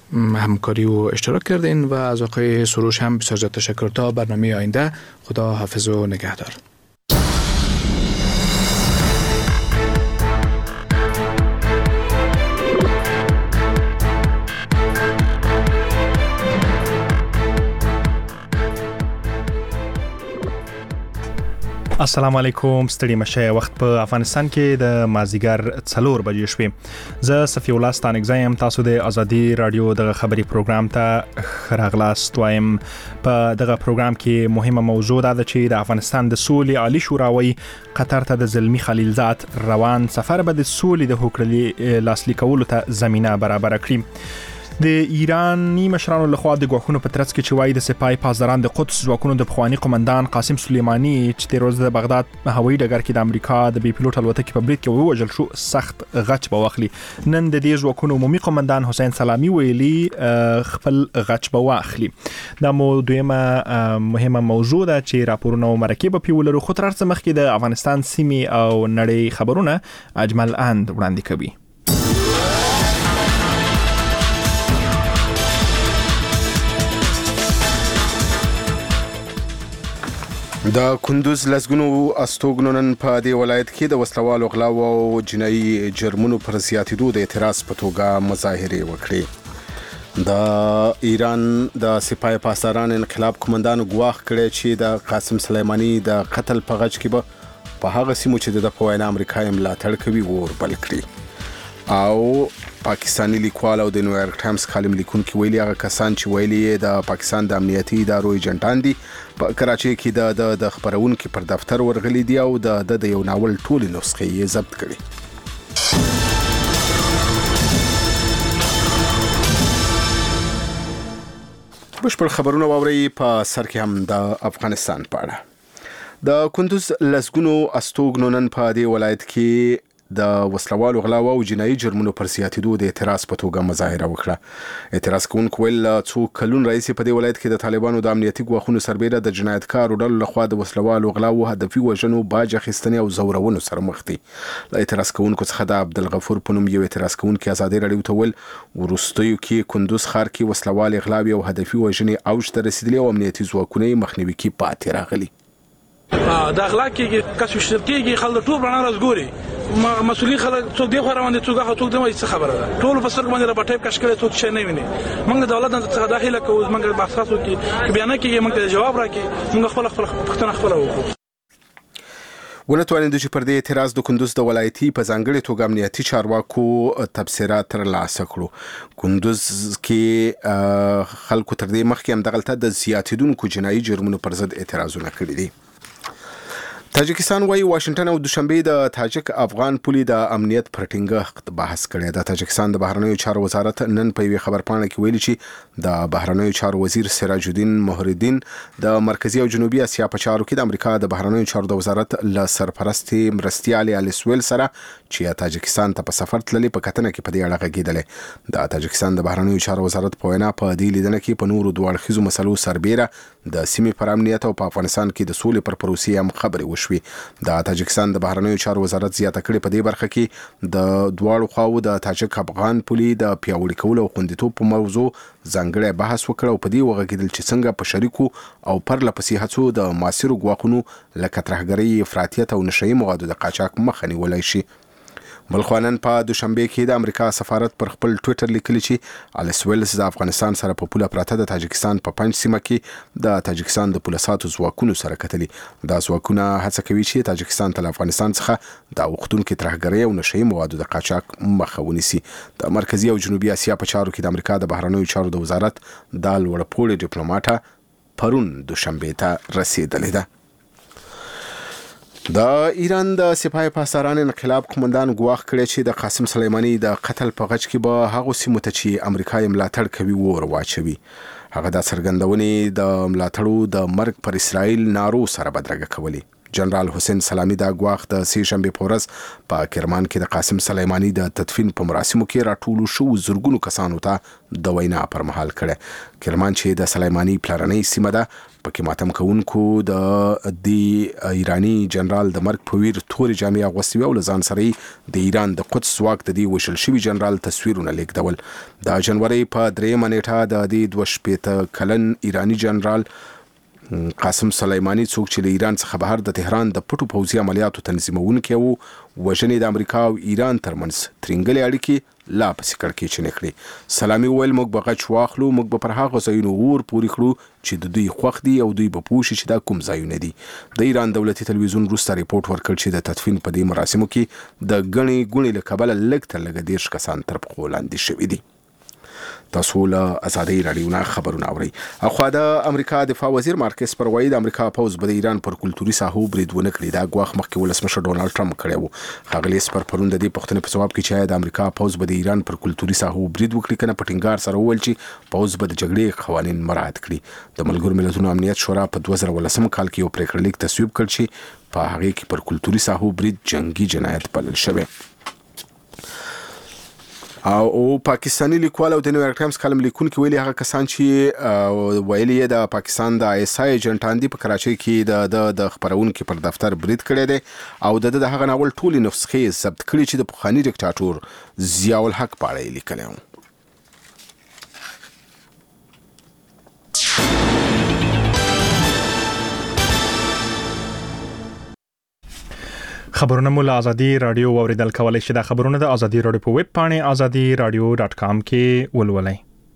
همکاری و اشتراک کردین و از آقای سروش هم بسیار زیاد تشکر. تا برنامه آینده، خدا حافظ و نگهدار. السلام علیکم. ستړي مشه. وخت په افغانستان کې د مازیګر 4 بجې شوې. زه صفی الله ستانکزایم. تاسو د ازادي رادیو د خبري پروګرام ته راغلاست وایم. په دغه پروګرام کې مهمه موضوع ده چې د افغانستان د سولې عالی شوراوي قطر ته د زلمی خلیلزاد روان سفر به د سولې د هوکړې لاسلیکولو ته زمينه برابر کړي. د ایرانی مشرانو لخوا د غوښونو په ترڅ کې چې وایي د سپای پاسداران د قدس ځواکونو د پخوانی قومندان قاسم سلیمانی چې د روز د بغداد هوایي ډګر کې د امریکا د بي پيلوټ الوتکې په برید کې ووژل شو سخت غچ به واخلي. نن د دې ځواکونو عمومي قومندان حسین سلامی ویلي خپل غچ به واخلي. دا دویمه مهمه موضوع ده چې راپورونه او مرکه به پیولرو. خو تر څه مخکې د افغانستان سیمې او نړۍ خبرونه اجمل اند وړاندې کوي. د کندوز لسګونو استوګنو نن په دې ولایت کې د وسلوالو غلاو او جنایي جرمونو پر زیاتېدو د اعتراض په توګه مظاهرې وکړې. د ایران د سپای پاسداران انقلاب قومندان ګواښ کړی چې د قاسم سلیمانی د قتل په غچ کې به په هغه سیمو چې د په امریکا ملاتړ کوي اور بل کړي. او پاکستانی لیکوال او د نیویارک ټایمز کالم لیکونکي ویلي هغه کسان چې ویلي د پاکستان د امنیتي ادارو ایجنټان دي په کراچۍ کې د خبرونکو پر دفتر ورغلي دي او د یو ناول ټولې نسخې یې ضبط کړي. بشپړ خبرونه واوري. په سر کې هم د افغانستان په اړه. د کندوز لسګونو استوګنو نن په دې ولایت کې د وسلوالو غلاو او جنایي جرمونو پر زیاتېدو د اعتراض په توګه مظاهره وکړه. اعتراض کوونکو ویل څو کلون رئیس په دې ولایت کې د طالبانو د امنیتي ګواښونو سربېره د جنایتکارو ډلو لخوا د وسلوالو غلاو، هدفي وژنو، باج اخیستنې او زورونو سره مخ دي. له اعتراض کوونکو څخه د عبدالغفور په نوم یو اعتراض کوونکی ازادي رادیو ته ویل وروستیو کې کندوز ښار کې وسلوالې غلاوې او هدفي وژنې اوج ته رسیدلې او امنیتي ځواکونه یې مخنیوي کې پاتې راغلي. د اخلاق کې کسب شرکیږي خلک ټول رڼا راځګوري مسؤلین خلک څوک دی خو روان دي څوک دمه خبره ده ټول په سر باندې را پټیپ کش کړي څوک شي نه ویني. موږ د دولت څخه داخله کوو موږ په اساس کې بیان کې موږ جواب راکې موږ خپل پښتنه خپل وکړو. ونتوانید چې پر دې اعتراض د کندوز د ولایتي په ځانګړي توګه امنیتي چارواکو تبصرات ترلاسه کړو. کندوز کې خلکو تر دې مخکې هم دغلطه د زیاتیدونکو جنایي جرمونو پر ضد اعتراضونه کړي دي. تاجکستان وايي واشنگټن او دوشنبه د تاجک افغان پولي د امنیت پر ټینګښت بحث کړی. د تاجکستان د بهرنیو چارو وزارت نن په یوه خبرپاڼه کې ویلي چې د بهرنیو چارو وزیر سراج الدین مهردین د مرکزی او جنوبي اسیا په چارو کې د امریکا د بهرنیو چارو د وزارت له سرپرستی مرستیال الیس ویل سره چې تاجکستان ته په سفر تللی په کتنه کې په دې اړه غږیدل. د تاجکستان د بهرنیو چارو وزارت په وینا په دې لیدنه کې په نورو دوه اړخیزو مسلو سربېره د سیمې پر امنیت او په افغانستان کې د سولې پر پروسې هم خبرې وشوي. د تاجکستان د بهرنیو چارو وزارت زیاته کړې په دې برخه کې د دواړو خواو د تاجک افغان پولي د پیاوړي کولو او خوندیتوب په موضوع ځانګړی بحث وکړ او په دې وغږیدل چې څنګه په شریکو او پرله پسې هڅو د معاصرو ګواښونو لکه ترهګرۍ، افراطیت او نشهیي موادو د قاچاق مخه نیولی شي. بلخوانن په دوشنبه کې د امریکا سفارت پر خپل ټوئیټر لیکلی چې الیس ویلز د افغانستان سره په پوله پراته د تاجکستان په پنځ سیمه کې د تاجکستان د پولیساتو ځواکونو سره کتلي. دا ځواکونه هڅه کوي چې تاجکستان ته افغانستان څخه د اوښتونکو ترهګرۍ او نشهیي موادو د قاچاق مخه ونیسي. د مرکزی او جنوبي اسیا په چارو کې د امریکا د بهرنیو چارو د وزارت د لوړپوړي ډیپلوماټه پرون دوشنبه ته رسیدلې ده. د ایران د سپای پاسداران انقلاب قومندان ګواښ کړی چې د قاسم سلیمانی د قتل په غچ کې به هغه سیمو ته چې امریکا یې ملاتړ کوي اور واچوي. هغه د څرګندونې د ملاتړو د مرګ پر اسرائیل نارو سره بدرګه کولی. جنرال حسین سلامی دا ګواښ د سې شنبه په ورځ په کرمان کې د قاسم سلیمانی د تدفین په مراسمو کې راټول شو زرګونو کسانو ته د وینا پر مهال کړه. کرمان چې د سلیمانی پلرنۍ سیمه ده پکې ماتم کوونکو د ایرانی جنرال د مرګ په ویر توري جامې اغوستي او لزان سره د ایران د قدس واک د دې وشل شوی جنرال تصویرونه لیکدول. د جنوري په 3 نیټه د دې 22 کلن ایرانی جنرال قاسم سلیمانی څوک چې له ایران څخه بهر د تهران د پټو پوځي عملیاتو تنظیمونکي وو وژنې د امریکا او ایران ترمنځ ترنګلې اړیکې لا پسې کړکې چنې کړې. سلامي ویل موږ به غچ واخلو، موږ به پر هغه ځایونو اور پورې کړو چې د دوی خوښ دي او دوی به پوه شي چې دا کوم ځایونه دي. د ایران دولتي تلویزیون وروسته ریپورت ورکړ چې د تدفین په دې مراسمو کې د ګڼې ګوڼې له کبله لږ تر لږه 10 کسان تر پښو لاندې شوي دي. تاسو له ازادي رادیو نه خبرونه اورئ. اخوا د امریکا دفاع وزیر مارکس پر وایي د امریکا پوز به د ایران پر کلتوري ساحو برید ونه کړي. دا ګواښ مخکې ولسمشر ډونالد ټرمپ کړی و. ښاغلي اسپر پرون د دې پوښتنې په ځواب کې چې د امریکا پوز به د ایران پر کلتوري ساحو برید وکړي کنه په ټینګار سره وویل چې پوز به د جګړې قوانین مراعات کړي. د ملګرو ملتونو امنیت شورا په 2018 کال کې یو پریکړه لیک تصویب کړ چې په هغه کې پر کلتوري ساحو برید جنگي جنایت بلل شوی. او پاکستانی لیکوال او د نیویارک ټایمز کالم لیکونکي ویلي هغه کسان چې ویلي د پاکستان د آی اس آی ایجنټان دي په کراچۍ کې د خبرونکو پر دفتر برید کړی دی او د هغه ناول ټولې نسخې ثبت کړي چې د پخوانی ډیکټاتور ضیاء الحق په اړه لیکلی و. خبرونه مو له ازادي رادیو اوریدل کولای شي. د خبرونه د ازادي رادیو په ویب پاڼه azadiradio.com کې ولولئ.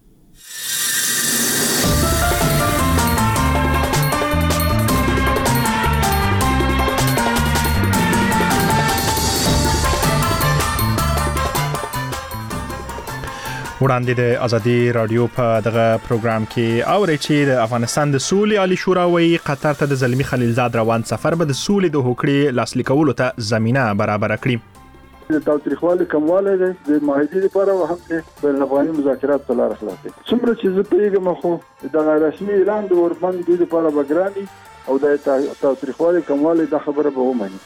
وړاندې د ازادي رادیو په دغه پروګرام کې اوري چې د افغانستان د سولې عالی شورا وایي قطر ته د زلمی خلیلزاد روان سفر به د سولې د هوکړې لاسلیک کولو ته زمينه برابر کړي. د تاریخوالي کمواله د معاهدې لپاره هم د بین افغاني مذاکرات په لار خلاصي. څومره چې زه پیغام خو د رسمي اعلان د اوربند د لپاره بګراني او د تاریخوالي کمواله د خبره به ومني.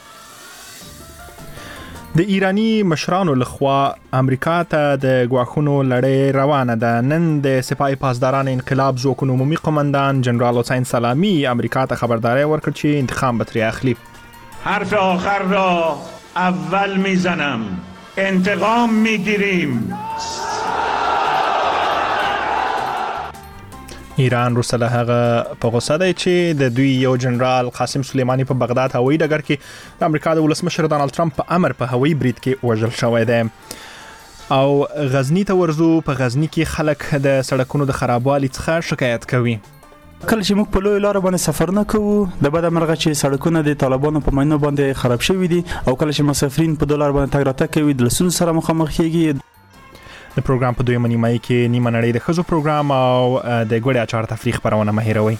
د ایرانی مشرانو لخوا امریکا ته د غواخونو لړۍ روانه ده. نن د سپاه پاسداران انقلاب ځواکونو عمومي قومندان جنرال حسین سلامی امریکا ته خبرداری ورکړ چې انتقام به ترې اخلي. حرف آخر را اول میزنم، انتقام میگیریم. ایران روسله هغه په غوسه دی چې د دوی یو جنرال قاسم سلیمانی په بغداد هوایي ډګر کې د امریکا د ولسمشر ډونالد ټرمپ په امر په هوایي برید کې وژل شوی دی. او غزنی ته ورزو. په غزنی کې خلک د سړکونو د خرابوالي څخه شکایت کوي. کله چې موږ په لوی لار باندې سفر نه کوو د بده مرغه چې سړکونه د طالبانو په ماینو باندې خراب شوي دي او کله چې مسافرین په دولار باندې تګ راتګ کوي د لسونو سره مخامخ کیږي. د پروګرام په دویمه نیمایي کې نیمه نړۍ د ښځو پروګرام او د ګوړې اچار تفریح خبرونه مه هېروئ.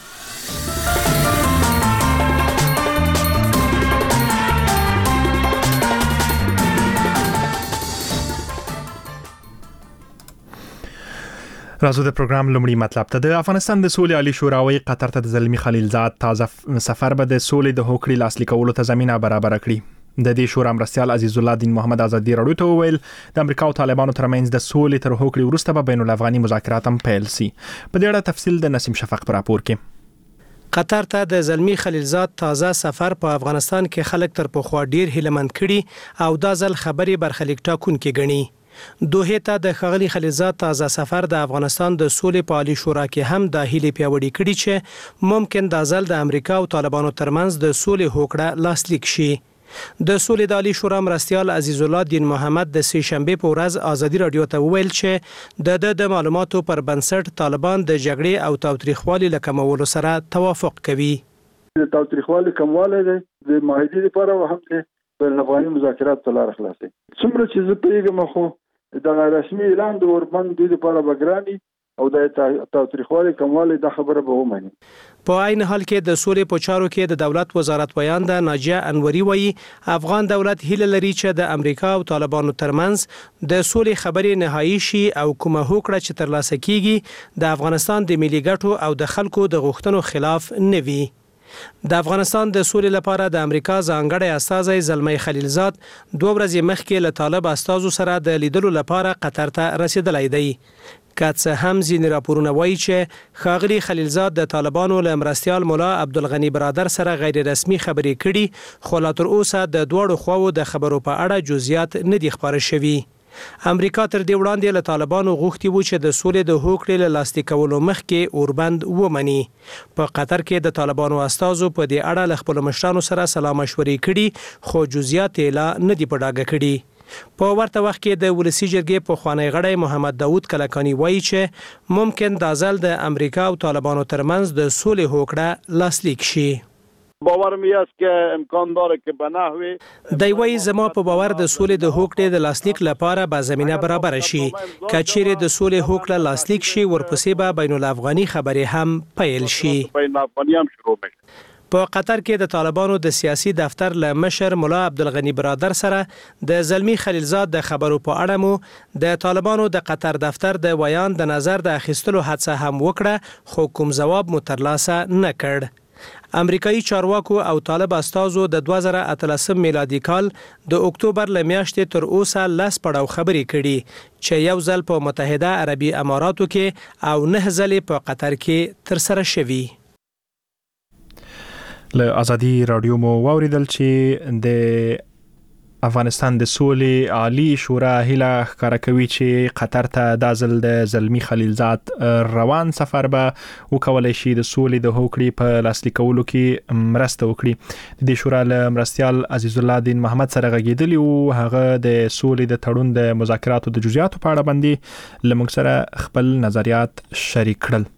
راځو د پروګرام لومړی مطلب ته. د افغانستان د سولې عالی شورا وایي قطر ته د زلمی خلیلزاد تازه سفر به د سولې د هوکړې لاسلیک کولو ته زمينه برابر کړي. د دې شورا مرستیال عزیز الله دین محمد ازادي رادیو ته ویل د امریکا او طالبانو ترمنځ د سولې تر هوکړې وروسته به بین الافغاني مذاکرات هم پیل سي. په دې اړه تفصیل د نسیم شفق پر راپور کې. قطر ته د زلمی خلیلزاد تازه سفر په افغانستان کې خلک تر پخوا ډیر هیلمند کړي او دا ځل خبري برخلیک ټاکونکي ګڼي. دوه ته د خغلی خلیلزاد تازه سفر د افغانستان د سولې په عالی شورا کې هم د هیلې پیوړی کړي چې ممکن د ځل د امریکا او طالبانو ترمنځ د سولې هوکړه لاسلیک شي. د سولې د عالی شورا مرستیال عزیز الله دین محمد د سه شنبه په ورځ ازادي رادیو ته ویل چې د معلوماتو پر بنسټ طالبان د جګړې او تاوتریخوالي لکمولو سره توافق کوي. د تاوتریخوالي کمواله د معاهدې لپاره هم د بین افغاني مذاکرات په لار خلاصي. څومره چې زه پیغام خو د رسمي اعلان د اوربند د لپاره بګراني او د تاوتریخوالي کمواله د خبره به ومني. په عین حال کې د سولې په چارو کې د دولت وزارت بیان د ناجیه انوري وایي افغان دولت هیله لري چې د امریکا او طالبانو ترمنځ د سولې خبرې نهایی شي او کومه هوکړه چې ترلاسه کیږي د افغانستان د ملي ګټو او د خلکو د غوښتنو خلاف نه وي. د افغانستان د سولې لپاره د امریکا ځانګړی استازی زلمی خلیلزاد 2 ورځې مخکې له طالب استازو سره د لیدلو لپاره قطر ته رسیدلی دی. که څه هم ځینې راپورونه وایي چې ښاغلي خلیلزاد د طالبانو له مرستیال مولا عبدالغني برادر سره غیر رسمي خبرې کړي، خو لا تر اوسه د دواړو خواو د خبرو په اړه جزئیات نه دي خپاره شوي. امریکا تر دې وړاندې له طالبانو غوښتي وو چې د سولې د هوکړې له لاسلیک کولو مخکې اوربند ومني. په قطر کې د طالبانو استازو په دې اړه له خپلو مشرانو سره سلا مشورې کړي، خو جزئیات یې لا نه دي په ډاګه کړي. په ورته وخت کې د ولسی جرګې پخوانی غړی محمد داود کلکانی وایي چې ممکن دا ځل د امریکا او طالبانو ترمنځ د سولې هوکړه لاسلیک شي. باور می است که امکان داره که به نحوی دی وایي زما په باور د سولې د هوکړې د لاسلیک لپاره به زمینه برابر شي. که چیرې د سولې هوکړه لاسلیک شي، ورپسې به بین الافغاني خبرې هم پیل شي. بین الافغاني هم شروع میشه. په قطر کې د طالبانو د سیاسي دفتر له مشر مولا عبدالغني برادر سره د زلمی خلیلزاد د خبرو په اړه مو د طالبانو د قطر دفتر د ویان د نظر د اخیستلو هڅه هم وکړه، خو کوم ځواب مو ترلاسه نه کړ. امریکایي چارواکو او طالب استازو د 2018 میلادي کال د اکتوبر له میاشتې تر اوسه 10 پړاو خبرې کړي، چې یو ځل په متحده عربي اماراتو کې او 9 ځلې په قطر کې ترسره شوي. له ازادي رادیو مو واوریدل چې د افغانستان د سولې عالی شورا هیله ښکاره کوي چې قطر ته د ځل د زلمی خلیلزاد روان سفر به وکولای شي د سولې د هوکړې په لاسلیک کولو کې مرسته وکړي. د دې شورا له مرستیال عزیز الله دین محمد سره غږیدلی او هغه د سولې د تړون د مذاکراتو د جزئیاتو په اړه باندې له موږ سره خپل نظریات شریک کړل.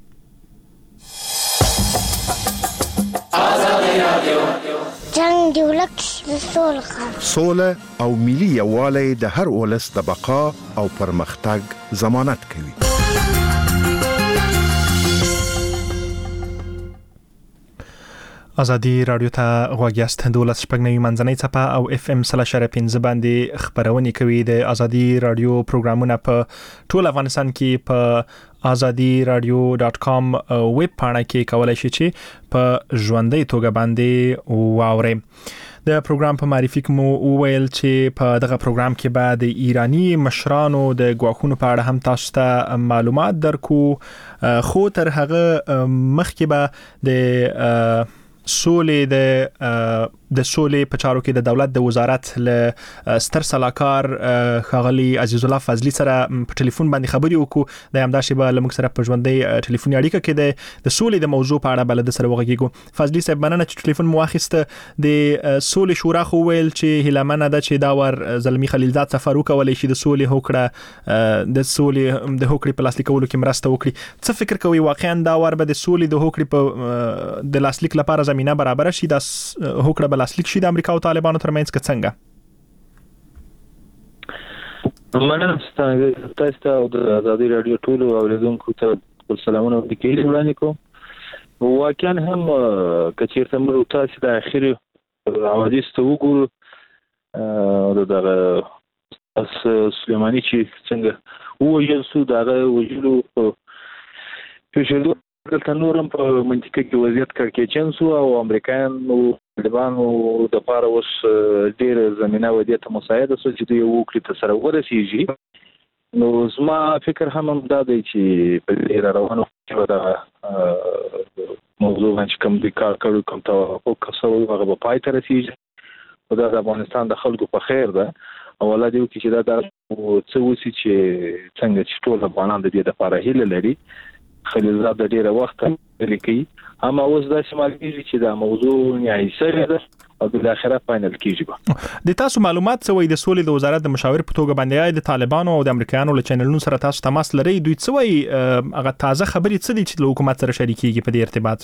جنگ دی ولک د سوله او ملي یووالی د هر ولس د بقا او پرمختګ ضمانت کوي. ازادي رادیو ته غوږ یاست. 12 منځنۍ څپه او FM 3.5 باندې خبرونه کوي. د ازادي رادیو پروګرامونه په ټول افغانستان کې په azadi.radio.com ویب پاڼه کې کولای شئ چې په ژوندۍ توګه باندې واورئ. د پروګرام په معرفي کې مو وویل چې په دغه پروګرام کې به د ایرانی مشرانو د ګواښونو په اړه هم تاسو ته معلومات درکو، خو تر هغه مخکې به د سولې د سولې په چارو کې د دولت د وزارت له ستر سلاکار ښاغلي عزیز الله فضلی سره په ټلیفون باندې خبرې وکړو. د همداسې به له موږ سره په ژوندۍ ټلیفوني اړیکه کې د سولې د موضوع په اړه به له ده سره وغږیږو. فضلی صاحب، مننه چې ټلیفون مو واخیسته. د سولې شورا خو ویل چې هیلهمنه ده چې دا ور زلمی خلیلزاد سفر وکولی شي د سولې هوکړه د سولې د هوکړې په لاسلیک کولو کې مرسته وکړي. څه فکر کوئ واقعا دا ور به د سولې د هوکړې په د لاسلیک لپاره زمینه برابر شي، دا هوکړه لاسلیک شي د امریکا او طالبانو ترمنځ که څنګه؟ مننه تاسو ته او د ازادي رادیو ټولو اوریدونکو ته سلامونه وړاندې کوم. واقعا هم کچیرته موږ تاسو د اخیری حوادث ته وګورو، دغه سلیمانی چې څنګه وویل سو دغه وجلو په شروع دلته نورم په منطقه کې وضعیت کړکېچن سو او امریکایانو طالبانو د پاره اوس ډېر زمينه وضعیت مساعده سو چې دوی وکړي ته سره ورسیږي. نو زما فکر هم دا دی چې په دې روانو کې دا موضوع باندې کوم د کار کړو کوم ته وکړو هغه په پای ته رسیږي. دا د افغانستان د خلکو په خیر ده او ولادي وکړي چې دا څه وسی چې څنګه چې ټول افغانان د دې لپاره هیله لري. خلیلزاد د ډیره وخت لیکي، اما اوس دا شمال کیږي چې دا موضوع نهایي سره ده او د اخره فاینل کیږي. د تاسو معلومات څه وایي د سولې د وزارت د مشاور په توګه باندې د طالبانو او د امریکایانو له چینلونو سره تاسو تماس لري؟ دوی څه وایي؟ هغه تازه خبرې څه دي چې له حکومت سره شریکيږي په دې ارتباط؟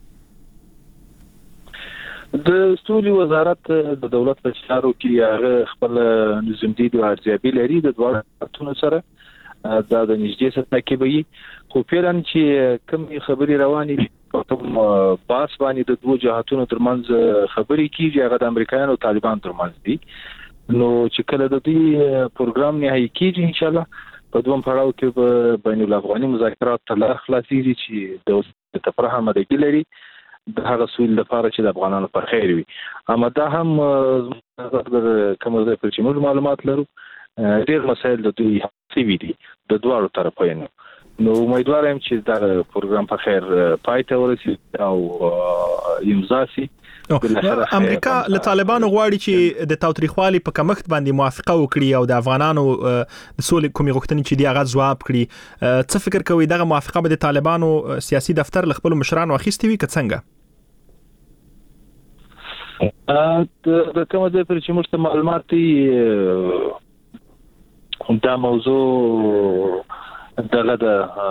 د سولې وزارت د دولت په چارو کې هغه خپل نظامدید او ارزیابي لري د دوه وزارتونو سره. دا د نږدې سره کې وي، خو پیران چې کوم خبري رواني کوم باس باندې د دوه جهاتونو ترمنځ خبري کیږي هغه د امریکایانو او طالبان ترمنځ دي. نو چې کله د دې پروګرام نهایي کیږي ان شاء الله په دوم پړاو کې به بین الافغاني مذاکرات ته لار خلاصيږي چې د تفاهم د ګلري د هغه سویل لپاره چې د افغانانو په خیر وي. اما دا هم کوم ځای په معلومات لرو ډېر مسایل د دوی سی وی دي د دوه طرفینو. نو امیدوارم چې دا پروګرام په خیر پای ته ورسیږي او یمزاسي. امریکا له طالبانو غواړي چې د تاوتریخوالي په کمښت باندې موافقه وکړي او د افغانانو د سولې کومې غوښتنې چې دی هغه ځواب کړي. څه فکر کوي دغه موافقه به د طالبانو سیاسي دفتر له خپل مشرانو اخیستې وي که څنګه؟ د کوم ځای پر چې موږ ته معلومات دي دا موضوع دغه د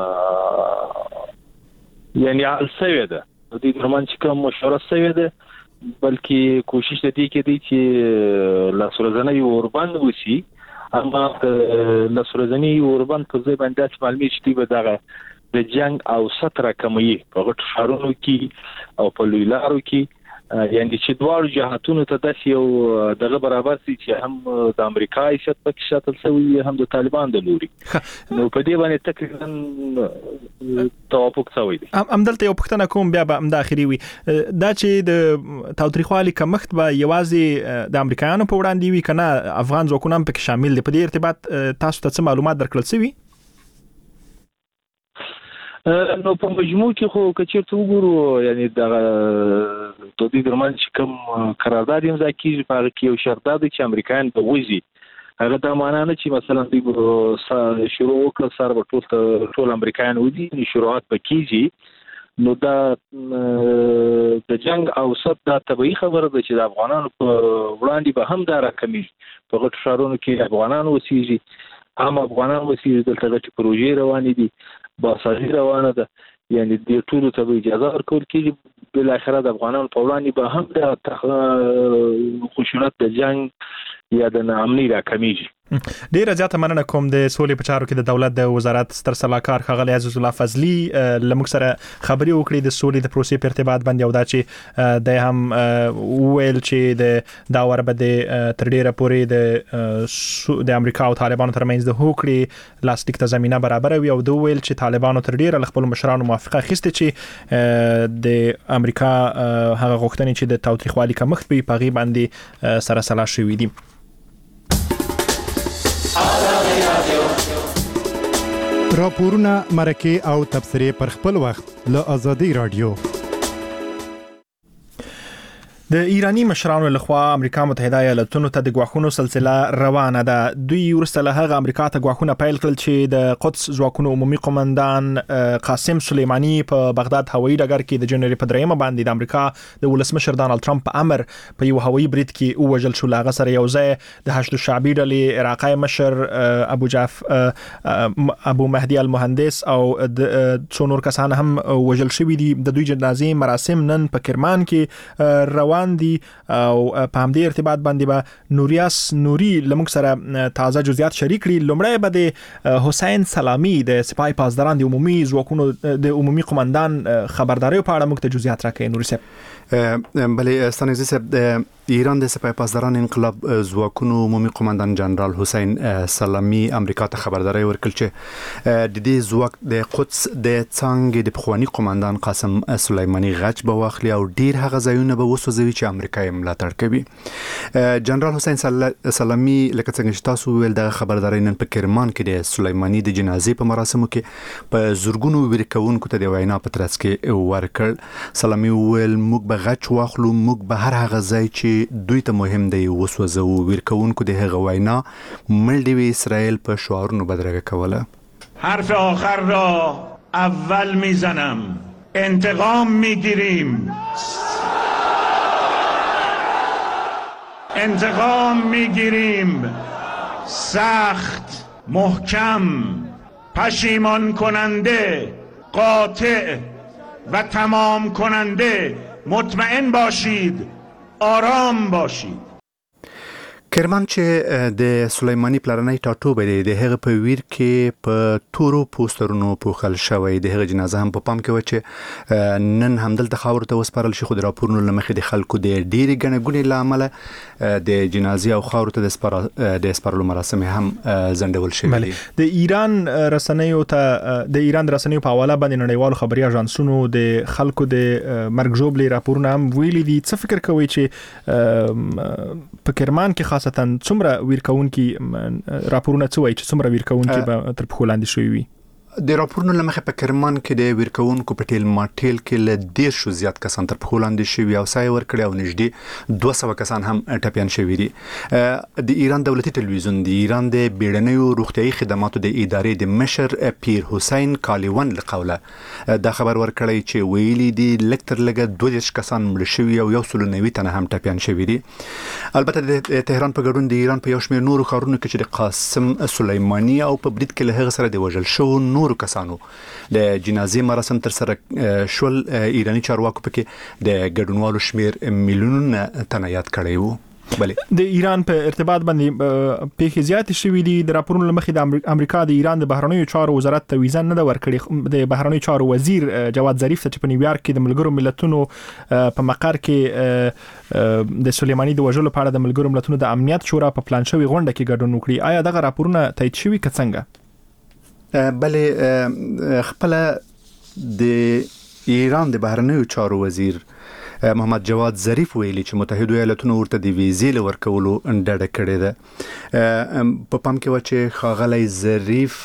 یعنی السوي ده د دې درمان چې کوم مشوره سوي ده بلکې کوشش دې کوي چې لاسورزنۍ اوربان وسی اما لاسورزنۍ اوربان په ځای باندې معلومات چې به دغه د جنگ او ستر کمي په غټ شهرونو کې او په لوی لارو کې یعنی چې دوه جهاتونو ته د یو دغه برابر سي چې هم د امریکا حیثیت پکې شاتل شوی هم د طالبان د لوري نو په دې باندې تقریبا توافق شوی دی. همدلته یو پښتنه کوم بیا به د اخري وي دا چې د تاوتریخوالي کمښت به یوازې د امریکایانو په وړاندې وي کنه افغان ځواکونه هم پکې شامل دي. په دې ارتباط تاسو ته څه معلومات درکړل شوی؟ نو په مجموع کې خو کچېرته وګورو یعنی د دوی درمان چې کوم قرارداد یې ځکه چې په کې یو شرط دی چې امریکایان به وځي هغه د معنا نه چې مثلا دوی شروع وکړ سره ټول امریکایان وځي شروعات پکېږي نو دا د جنگ او صد دا طبيعي خبره ده چې د افغانانو په وړاندې به هم دا راکمي په غټ شهرونو کې افغانانو وسیږي هم افغانان وسیږي دلته د پروژې روانې دي باسازي روانه ده یعنی د ټولو ته اجازه ورکول کېږي بل اخر د افغانانو په وړاندې به هم د خشونت د جنگ یا د ناامنۍ راکمیږي. ډیره زیاته مننه کوم د سولې په چارو کې د دولت د وزارت ستر سلاکار ښاغلی عزیز الله فضلي لمک سره خبري وکړي د سولې د پروسې په ارتباط باندې او دا چې د هم ویل چې د داور به د تر ډیره پورې د امریکا او طالبانو ترمنځ د هوکړې لاسلیک ته زمينه برابر وي او د ویل چې طالبانو تر ډیره خپل مشرانو موافقه اخیسته چې د امریکا هغه غوښتنې چې د تاوتریخوالي کمښت په پاغي باندې سره سلا شوې دي. راپورونه مرکه او تبصره پر خپل وخت له آزادي رادیو. د ایرانی مشرانو لخوا امریکا متحده ایالاتونو ته د غواخونو سلسله روانه ده. دوی ورسته له هغه امریکا ته غواخونه پیل کړل چې د قدس ځواکونو عمومي قومندان قاسم سلیمانی په بغداد هوایي ډګر کې د جنوري په 3 باندې د امریکا د ولسمشر ډانلډ ټرمپ په امر په یو هوایي برید کې وژل شو. لاغه سره یو ځای د حشد الشعبي ډلې عراقي مشر ابو مهدي المهندس او د څو نور کسان هم وژل شوی دي. د دوی جنازې مراسم نن په کرمان کې دي او په همدې ارتباط باندې به نوریاس نوري لمک سره تازه جزئیات شریک کړي. لومړی به د حسین سلامی د سپای پاسداران د عمومي ځواکونو د عمومي قومندان خبرداري په اړه موږ ته جزئیات راکړي. نوري صاحب بله ستانیزی صاحب د ایران د سپای پاسداران انقلاب ځواکونو عمومي قومندان جنرال حسین سلامی امریکا ته خبرداري ورکړل چې د دې ځواک د قدس د څنګه د پخوانی قومندان قاسم سلیمانی غچ به واخلي او ډیر هغه ځایونه به وسوځوي چې امریکا یې ملاتړ کوي. جنرال حسین سلامی لکه څنګه چې تاسو ویل د خبرداري نن په کرمان کې د سلیمانی د جنازې په مراسمو کې په زورګونو ورکوونکو ته د وینا په ترڅ کې ورکړ. سلامی ویل موږ به غچ واخلو، موږ به هر هغه ځای چې دوی ته مهم دی وسوځو. ورکوونکو د هغه وینا ملډوي اسرائیل په شعارونو بدرګه کوله. حرف آخر را اول میزنم، انتقام میگیریم، انتقام میگیریم، سخت، محکم، پشیمان کننده، قاطع و تمام کننده. مطمئن باشید، آرام باشید. کرمان چې د سلیمانی پلرنۍ ټاټوبه دی د هغه په ویر کې په تورو پوسټرونو پوښل شوی. د هغه جنازه هم په پام کې و چې نن همدلته خاور ته وسپارل شي. خو د راپورونو لمخې د خلکو د ډېری ګڼګونې لامل د جنازې او خاور ته د سپارلو مراسم هم ځنډول شوی دي. د ایران رسنیو په حواله باندې نړیوالو خبري اژانسونو د خلکو د مرګ ژوبلې راپورونه هم ویلي دي. څه فکر کوي چې په کرمان کې خاصه څومره ویرکون کې راپورونه څه وایي چې څومره ویرکون کې به تر پخو لاندې شوی وي؟ د راپورونو لمخه په کرمان کې د ورکوونکو په ټیل ماټیل کې له 10 زیات کسان تر پخو لاندې شوي او سای ورکړي او نږدې 200 کسان هم ټپيان شوي دي. د ایران دولتي تلویزیون د ایران د بیړنیو روغتیايي خدماتو د ادارې د مشر پیر حسین کالیون له قوله دا خبر ورکړی چې ویلي دي لکتر لګه 20 کسان مړ شوي او 190 تنه هم ټپيان شوي دي. البته د تهران په ګډون د ایران په یو شمېر نورو ښارونو کې چې د قاسم سلیمانی او په برید کې له هغه سره د وژل شو نورو کسانو د جنازې مراسم تر سره شول. ایرانی چارواکو پکې د ګډونوالو شمېر میلیونونه تنه یاد کړی وو. د ایران په ارتباط باندې پیښې زیات شوې دي. د راپورونو لمخې د امریکا د ایران د بهرنیو چارو وزارت ته ویزه نه ورکړي. د بهرنیو چارو وزیر جواد ظریف ته په نیویارک کې د ملګرو ملتونو په مقر کې د سلیمانی د وژلو په اړه د ملګرو ملتونو د امنیت شورا په پلان شوی غونډه کې ګډون وکړي. آیا دغه راپورونه تایید شوي که څنګه؟ بلې خپل د ایران د بهرنیو چارو وزیر محمد جواد ظریف ویلي چې متحده ایالاتونو ورته د ویزې لورکولو ډډه کړې ده. په پام کې و چې ښاغلی ظریف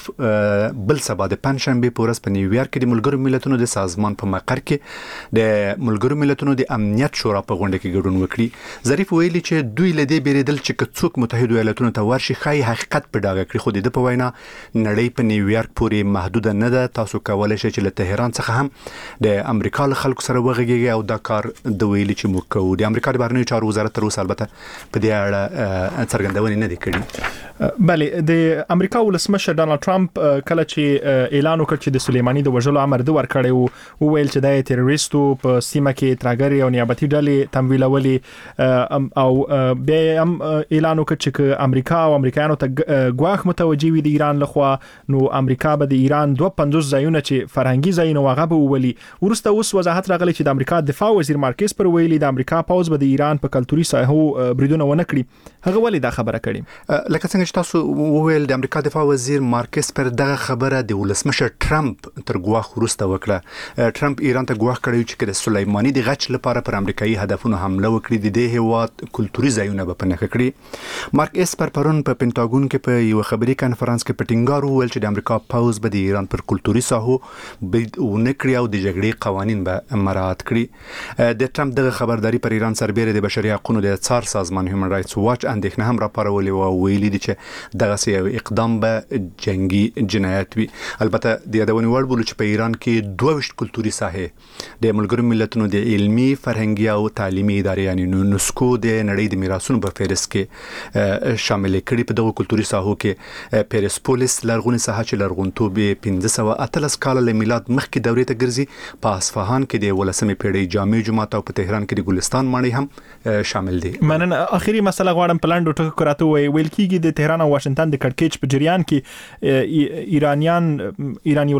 بل سبا د پنځشنبه په ورځ په نیویارک کې د ملګرو ملتونو د سازمان په مقر کې د ملګرو ملتونو د امنیت شورا په غونډه کې ګډون وکړي. ظریف ویلي چې دوی له دې بیریدل چې څوک متحده ایالاتونو ته ورشي خای حقیقت په ډاګه کړي. خو د په وینا نړۍ په نیویارک پورې محدود نه ده. تاسو کولای شئ چې له تهران څخه هم د امریکا له خلکو سره وغږیږئ او دا کار د ویلي چې موږ کوو. د امریکا د بهرنیو چارو وزارت تر اوسه البته په دې اړه څرګندونې نه دي کړې. بله د امریکا ولسمشر ډانلډ ټرمپ کله چې اعلان وکړ چې د سلیمانی د وژلو امر د ورکړی وو ویل چې د تروریستو په سیمه کې ترګری او نیابتي ډلې تمویلولې او بیا هم اعلان وکړ چې امریکا او امریکایانو ته ګواښ متوجي وي د ایران لخوا نو امریکا به د ایران 250 ځایونه چې فرهنګي ځایونه واغه به ولي. ورسته اوس وضاحت راغلی چې د امریکا دفاع وزیر مارکس پر ویلي د امریکا پوز به د ایران په کلتوري ساحو بریدونه ونه کړي. هغه ولې دا خبره کړې؟ لکه څنګه چې تاسو وویل د امریکا دفاع وزیر مارکس پر دغه خبره د ولسمشر ټرمپ تر ګواښ وروسته وکړه. ټرمپ ایران ته ګواښ کړی چې د سلیمانی د غچ لپاره پر امریکایي هدفونو حمله وکړي د دې هیواد کلتوري ځایونه به پنهخ کړي. مارکس پر پرون په پینټاګون کې په یو خبري کانفرنس کې په ټینګار وویل چې د امریکا پوز به د ایران پر کلتوري ساحو ونه کړي او د جګړې قوانین به مراعات کړي. د ټرمپ دغه خبرداري پر ایران سربېره د بشري حقوقو د څار سازمان هیومن رائټس واچ اندېښنه هم راپارولې او ویلي دي چې دغه یو اقدام به جنگي جنایت وي. البته د یادونې وړ بولو چې په ایران کې 22 کلتوري ساحې د ملګرو ملتونو د علمي فرهنګي او تعلیمي ادارې یعنی نونسکو د نړۍ د میراثونو په فهرست کې شامل کړي. په دغه کلتوري ساحو کې پیرسپولیس لرغونی ساحه چې لرغونتوب 1513 کال له میلاد مخکې دورې ته ګرځي. په اصفهان کې د 18مې پیړۍ جامع جومات او په تهران کې د ګلستان ماڼۍ هم شامل دي. مننه. اخیری مسله غواړم پلاندو ټکو راته ویل کیږي د تهران او واشنگټن د کړکېچ په جریان کې ایرانی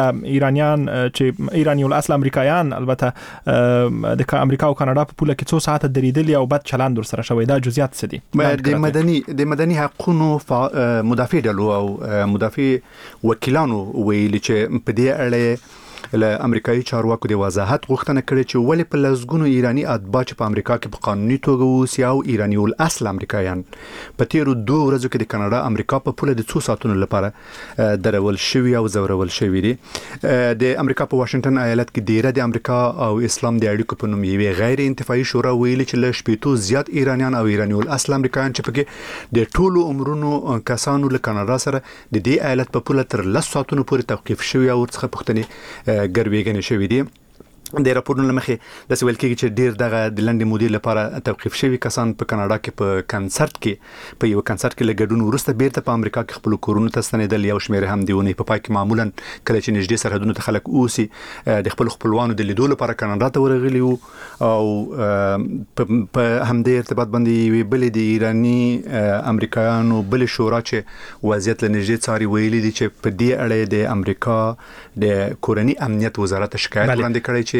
الاصل امریکایان البته د امریکا او کاناډا په پوله کې 2 ساعت درېدلي او بد چلند ور سره شوی. دا جزئیات څه دي؟ د مدني حقوقو مدافع ډلو او مدافع وکیلانو ویلي چې په دې اړه له امریکایي چارواکو د وضاحت غوښتنه کړې چې ولې په لزګونو ایرانی اتباع چې په امریکا کې په قانوني توګه اوسي او ایرانی الاصل امریکایان په تیرو 2 ورځو کې د کاناډا امریکا په پوله د 2 ساعتونو لپاره درول شوی او زورول شوی دي. د امریکا په واشنگټن ایالت کې ډیره د امریکا او اسلام د اړیکو په نوم یوه غیر انتفاعي شورا ویلي چې له شپېتو زیات ایرانیان او ایرانی الاصل امریکایان چې پکې د ټولو عمرونو کسانو له کاناډا سره د دې ایالت په پوله تر 10 ساعتونو پورې توقيف شوی او څخه پښتني ګرویګنې شوې دي. د راپورونو لمخې د سویل کې چې ډیر دغه د لندې مودې لپاره توقيف شوی کسان په کاناډا کې په کنسرت کې په یو کنسرت کې لګډون ورسته بیرته په امریکا کې خپل کورونو ته ستنیدل. یو شمېر هم دیونه په پای کې معمولا کله چې نږدې سرحدونو ته خلک اوسي د خپل خپلوانو د لیدو لپاره کاناډا ته ورغلي وو او په همدې ارتباط باندې وی بل د ایرانی امریکایانو بل شورا چې وضعیت لنږدې څاري ویلي دي چې په دې اړه د امریکا د کورنی امنیت وزارت شکایت وړاندې کړی چې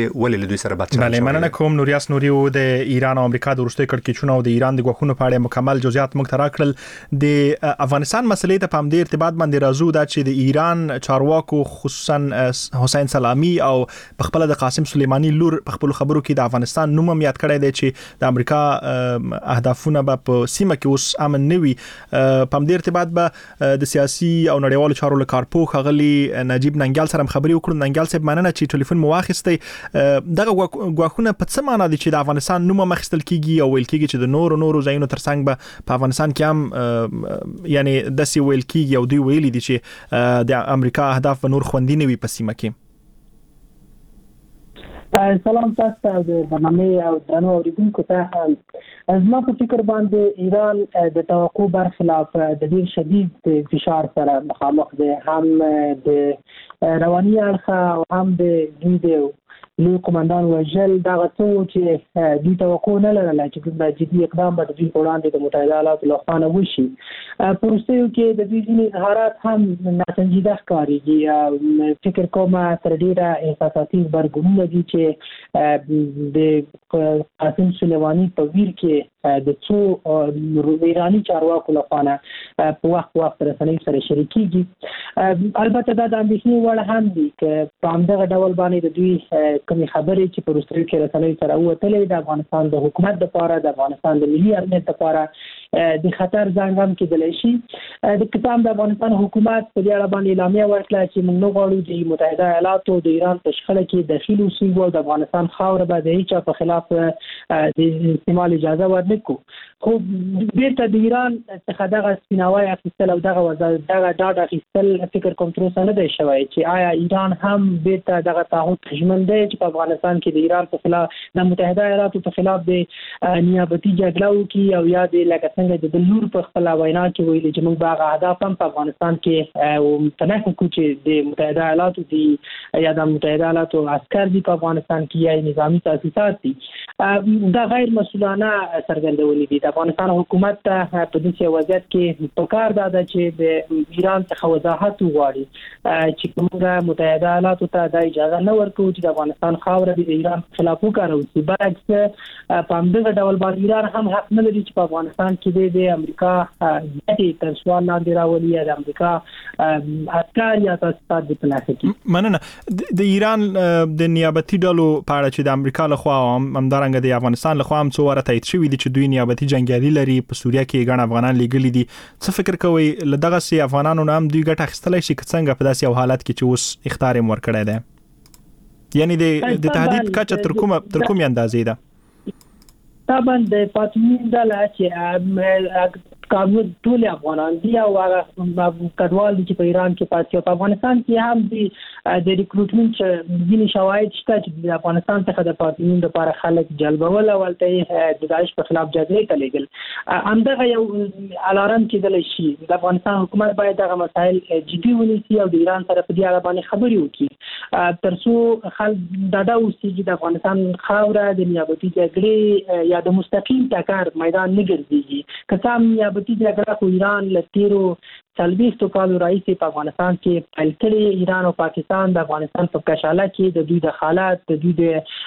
ولې له دوی سره بد چلند بله مننه کوم نوریاس نوریو د ایران او امریکا د وروستي کړکېچونو او د ایران د غوښتنو په اړه مکمل جزئیات موږ ته راکړل. د افغانستان مسلې ته په همدې ارتباط باندې راځو دا چې د ایران چارواکو خصوصا حسین سلامي او په خپل د قاسم سلیمانی لور په خپل خبرو کې د افغانستان نوم هم یاد کړی دی چې د امریکا اهدافونه به په سیمه کې اوس امن نه وي. په همدې ارتباط به د سیاسي او نړیوالو چارو له کارپوه ښاغلي نجیب ننګیال سره خبرې وکړو. ننګیال صاحب مننه چې ټلیفون مو واخیستی. دغه غواخونه په څه معنا دي چې د افغانستان نوم مخستل کیږي او ویل کیږي چې د نورو ځایونو ترڅنګ به په افغانستان کې هم یعنی داسې ویل کیږي او دوی ویلي دي چې د امریکا اهداف په نور خوندي نه وي په سیمه کې. سلام تاسو د برنامه او درنو اوریدونکو ته. زما په فکر باندې ایران د توقع برخلاف د ډیر شدید فشار سره مخامخ دی، هم د رواني اړخ او هم د دوی د لوی قومندان وژل دغه څه چې دوی توقع نه لرله چې د جدي اقدام به د دوی په وړاندې د متحده ایالاتو له خوا نه وشي. په وروستیو کې د دوی ځینې اظهارات هم ناسنجیده ښکارېږي. فکر کوم تر ډېره احساساتي غبرګونونه دي چې د قاسم سلیماني په ویر کې د څو ایراني چارواکو له خوا نه په وخت رسنیو سره شریکېږي. البته دا د اندېښنې وړ هم دي که په همدغه ډول باندې د دوی کومې خبرې چې په وروستیو کې رسنیو سره ووتلې د افغانستان د حکومت لپاره، د افغانستان د ملي امنیت لپاره د خطر زنګ هم کېدلی شي. د کتاب د افغانستان حکومت په دې اړه باندې اعلامیه ورکړه چې موږ نه غواړو د متحده ایالاتو د ایران په شخړه کې دخیل اوسو او د افغانستان خاوره به د هیچا په خلاف د استعمال اجازه ورنکړو. خو بیرته د ایران څخه دغه سپیناوی اخیستل او دغه ډاډ اخیستل فکر کوم تر اوسه نه دی شوی چې آیا ایران هم بیرته دغه تعهد ژمن دی چې په افغانستان کې د ایران په خلاف د متحده ایالاتو په خلاف د نیابتي جګړه وکړي او یا د لکه څنګه د لور په خپل وینا کې ویلي چې موږ به اهداف هم په افغانستان کې متناقض کوو چې د متحده ایالاتو دي یا د متحده ایالاتو عسكر دي په افغانستان کې یا نظامی تاسیسات دي. دا غیر مسؤلانه څرګندونې دي. د افغانستان حکومت ته په دې وضعیت کې پکار ده چې د ایران څخه وضاحت وغواړي چې موږ متحده ایالاتو ته د اجازه نه ورکوو چې د افغانستان خاوره د ایران خلاف وکاروي. برعکس په همدغه ډول باندې ایران هم حق نه لري چې په افغانستان کې د امریکا ګټې تر سوال لاندې راولي یا د امریکا عسكر یا تاسیسات د پناه کې. مننه. د ایران د نیابتي ډلو په اړه چې د امریکا لخوا همدارنګه د افغانستان لخوا هم څو واره تایید شوي دي چې دوی نیابتي جنګیالي لري په سوریه کې ګڼ افغانان لیږلي دي. څه فکر کوئ له دغسې افغانانو نه هم دوی ګټه اخیستلی شي که څنګه په داسې یو حالت کې چې اوس اخطار یې ورکړی دی؟ یعنی د تهدید کچه تر کومې اندازې ده؟ طبعا د فاطمین ډله چې کابل ټول افغانان دي او هغه کډوال دي چې په ایران کې پاتې او په افغانستان کې هم دي د ریکروټمنټ ځینې شواهد شته چې د افغانستان څخه د فاطمین لپاره خلک جلبول او ولته د داعش په خلاف جګړې ته لېږل. همدغه یو الارم کېدلی شي. د افغانستان حکومت باید دغه مسایل جدي ونیسي او د ایران سره په دې اړه باندې خبرې وکړي تر څو خلک ډاډه اوسي چې د افغانستان خاوره د نیابتي جګړې یا د مستقیم ټکر میدان نه ګرځېږي. که څه هم نیابتي جګړه خو ایران له تیرو 40 کالو راهیسې په افغانستان کې پیل کړې. ایران او پاکستان د افغانستان په کشاله کې د دوی د حالات د دوی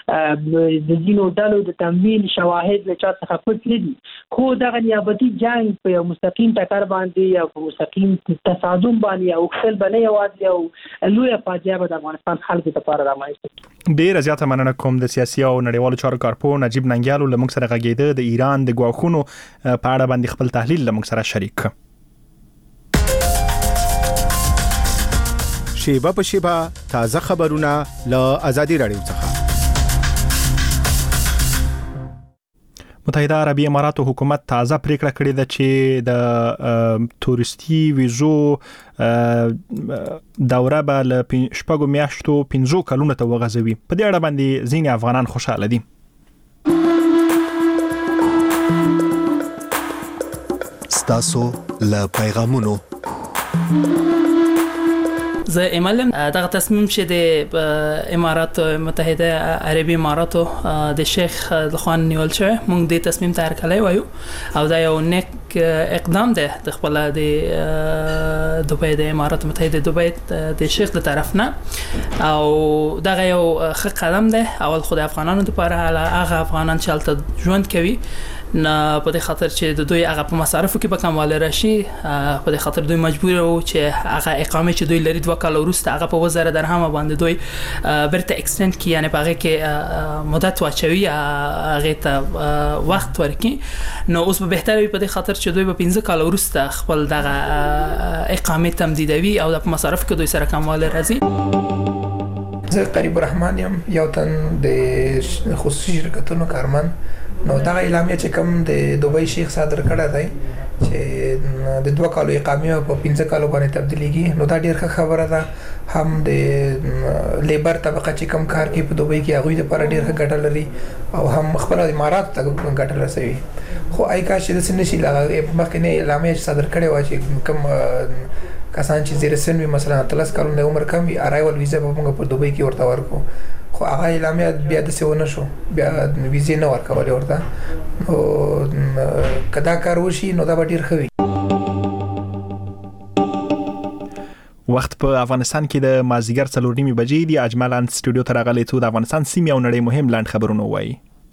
د ځینو ډلو د تمویل شواهد له چا څخه پټ نه دي. خو دغه نیابتي جنګ په یو مستقیم ټکر باندې یا په مستقیم تصادم باندې او خپل باندې یوازې او لویه فاجعه به د افغانستان خلکو لپاره رامنځته کړي. ډېره زیاته مننه کوم د سیاسي او نړیوالو چارو کارپوه نجیب ننګیال له موږ سره غږېده د ایران د غواخونو په اړه باندې خپل تحلیل له موږ سره شریک کړ. شیبه په شیبه تازه خبرونه له آزادي رادیو څخه. متحده عربي اماراتو حکومت تازه پریکړه کړې ده چې د تورستی ویزو دوره به له 6 میاشتو 15 کلونو ته وغځوي. په دې اړه باندې ځینې افغانان خوشاله دي. ستاسو له پیغامونو زه ایمالم دغه تصمیم چې د امارات متحده عربي اماراتو د شیخ خان نیول شوی موږ د تصمیم تیر کړی وایو او دا یو نیک اقدام ده د خپل د دوبۍ د امارات متحده دوبۍ د شیخ د طرف نه او دغه یو ښه قدم ده اول خو د افغانانو لپاره هغه افغانان چې هلته ژوند کوي نه په دې خاطر چې د دوی هغه په مصارفو کې به کموالی راشي په دې خاطر دوی مجبور وو چې هغه اقامه چې دوی لري 2 کال وروسته هغه په 1000 درهم باندې دوی برته اکستند کی یعنی په هغه کې مدت واچوي هغه ته وخت ورکړي نو اوس به بهتره وي په دې خاطر چې دوی په 15 کال وروسته خپل دغه اقامه تمدیدوي او د مصارف کې دوی سره کموالی راځي. زه قریب الرحمن یم یو تن د خصوصي شرکتونو کارمن نو دا اعلامیه چې کوم د دوبۍ شیخ صادر کړه دی چې د 2 کالو اقامه په 15 کالو باندې تبدیلیږي نو دا ډیره ښه خبره ده هم د لیبر طبقه چې کوم کار کوي په دوبۍ کې هغه لپاره ډیره ګټه لري او هم خپل امارات ته ګټه رسوي خو آی کا چې د سنشي مخکې نه اعلامیه صادر کړي و چې کوم کسان چې زیر سن وي مثلا 30 کلونو عمر کم وي ارایول ویزا به موږ په دوبۍ کې ورته ورکو خو هغه اعلامیه بیا د څه ونه شو بیا ویزې نه ورکول ورته او کدا کار وشي نو دا به ډیر ښه وي. وخت په افغانستان کې د مازیګر 4:30 بجې دی اجمل ان سټوډیو ته راغلی ته د افغانستان سیمې او نړۍ مهم لاند خبرونه وایي.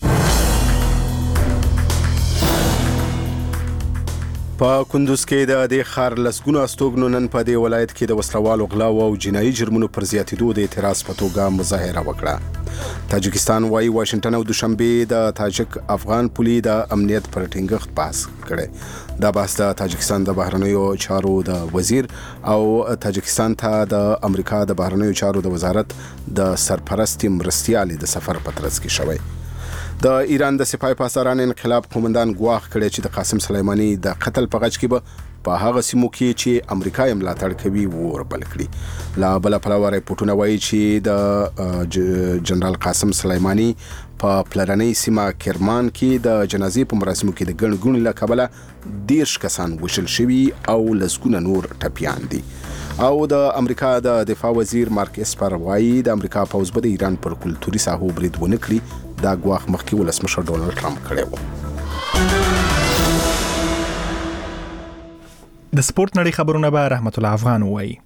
په کندوز کې د خار لسګونو استوګنو نن په دې ولایت کې د وسلوالو غلاو او جنایي جرمونو پر زیاتېدو د اعتراض په توګه مظاهره وکړه. تاجکستان وايي واشنگټن او دوشنبه د تاجک افغان پولي د امنیت پر ټینګښت بحث کړي. دا بحث د تاجکستان د بهرنیو چارو د وزیر او تاجکستان ته د امریکا د بهرنیو چارو د وزارت د سرپرستی مرستیالي د سفر په ترڅ کې شوی. د ایران د سپاه پاسداران انقلاب قومندان ګواښ کړی چې د قاسم سلیمانی د قتل په غچ کې به په هغه سیمو کې چې امریکا یې ملاتړ کوي ور بل کړي. لا بل پلوه ریپورتونه وایي چې د جنرال قاسم سلیمانی په پلرنۍ سیمه کرمان کې د جنازې په مراسمو کې د ګڼ له کبله 10 کسان وشل شوي او لسګونه نور ټپیان دي. او د امریکا د دفاع وزیر مارک اسپر وايي د امریکا پوځ به د ایران پر کلتوري ساحو برید ونه کړي. دا ګواښ مخکې ولسمشر ډونالد ټرمپ کړی و. د سپورت نړۍ خبرونه به رحمت الله افغان وایي.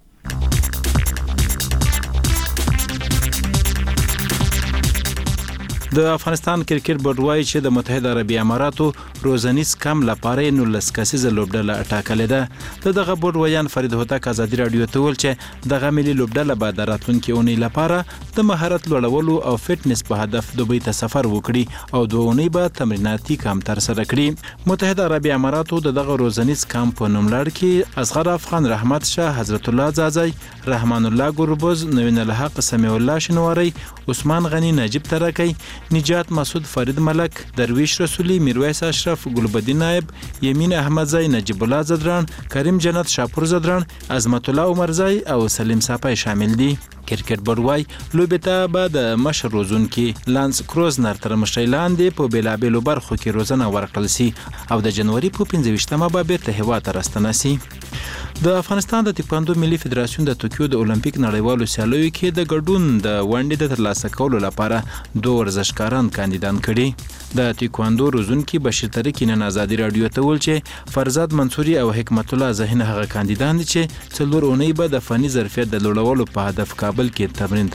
د افغانستان کرکټ بورډ وايي چې د متحده عربي اماراتو روزنیز کم لپاره 19 کسیزه لوبډله ټاکلې ده. دغه بورډ ویان فرید هوتک ازادي رادیو ته ویل چې دغه ملي لوبډله به د راتلونکي اونۍ لپاره د مهارت لوړولو او فټنس په هدف دوبۍ ته سفر وکړي او 2 اونۍ به تمریناتي کام تر سره کړي. متحده عربي اماراتو دغه روزنیز کم په نوم لړ کې اصغر افغان رحمت شاه حضرت الله زازی رحمان الله ګوربز نوین الحق سمیع الله شنواری عثمان غنی نجیب ترکی نجات مسعود فرید ملک درویش رسولی میرویس اشرف گلبدی نائب یمین احمدزی نجیب الله زدران کریم جنت شاپور زدران عظمت الله عمرزی او سلیم صافی شامل دي. کرکټ بورډ وايي لوبې ته به د مشر روزونکي لانس کروزنر تر مشرۍ لاندې په بیلابېلو برخو کې روزنه ورکړل شي او د جنوري په 15مه به بیرته هیواد ته راستنه شي. د افغانستان د تکواندو ملي فدراسیون د توکیو د اولمپیک نړیوالو سیالیو کې د ګډون د ونډې د ترلاسه کولو لپاره 2 ورزشکاران کاندیدان کړي. د تکواندو روزونکي بشیر طریق نن ازادي رادیو ته ویل چې فرزاد منصوري او حکمت الله ذهین هغه کاندیدان دي چې 4 اونۍ به د فني ظرفیت د لوړولو په هدف کابل کې تمرین